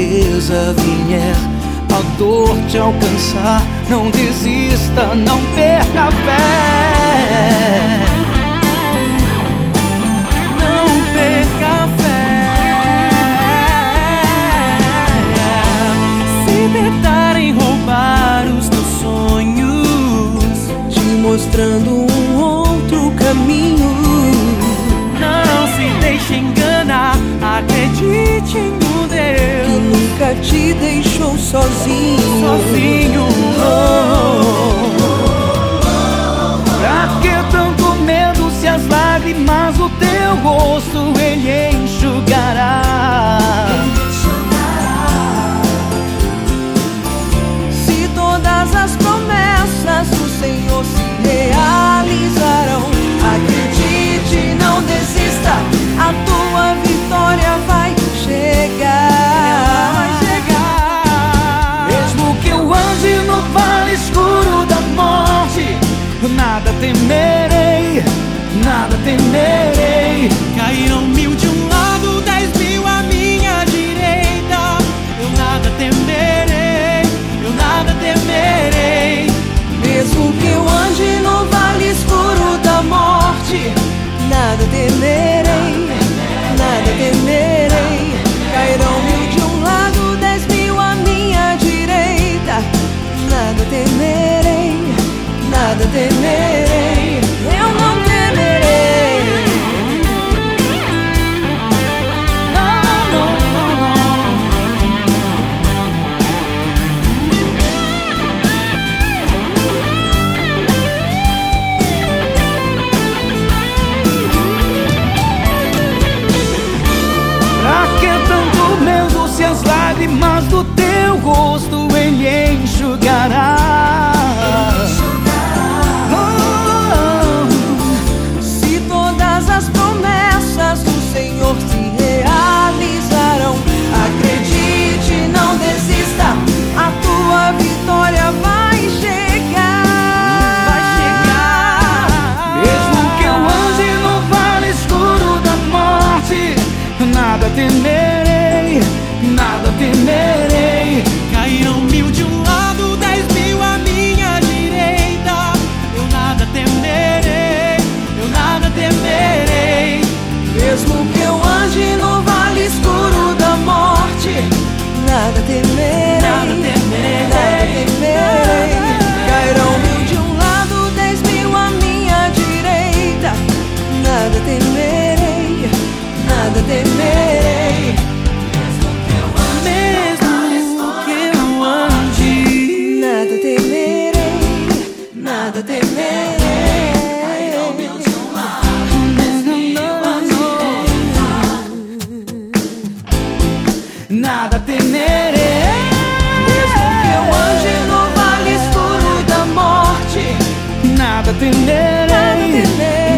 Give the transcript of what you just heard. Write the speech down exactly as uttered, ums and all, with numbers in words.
tristeza vier, a dor te alcançar, não desista, não perca a fé. Não perca a fé. Se tentarem roubar os teus sonhos, te mostrando um outro caminho, não se deixe enganar, acredite no Deus que nunca te deixou sozinho. Sozinho. Oh. Pra que tanto medo se as lágrimas do teu rosto Ele enxugará? Se todas as promessas do Senhor se realizarão, acredite, não desista, a tua vitória vai chegar. Vai chegar. Mesmo que eu ande no vale escuro da morte, nada temerei, nada temerei. Cairão mil de um lado, dez mil à minha direita, eu nada temerei, eu nada temerei. Mesmo que eu ande no vale escuro da morte, nada temerei, nada temerei. Cairão mil de um lado, dez mil à minha direita, nada temerei, nada temerei. Eu não temerei. Não, não, não, não. Pra que tanto medo se as lágrimas do teu rosto Ele enxugará? Oh, se todas as promessas do Senhor se realizarão, acredite, não desista, a tua vitória vai chegar. Vai chegar. Mesmo que eu ande no vale escuro da morte, nada temerei, nada temerei. Cairão mil de um lado, dez mil à minha direita, eu nada temerei, eu nada temerei. Mesmo que eu ande no vale escuro da morte, nada temerei, Nada temerei. nada temerei. Cairão mil de um lado, dez mil à minha direita, nada temerei, nada temerei. Mesmo que eu ande, Nada temerei, nada temerei. cairão mil de um lado, dez mil à direita, nada temerei. Mesmo que eu ande no vale escuro da morte, Nada nada temerei. temerei.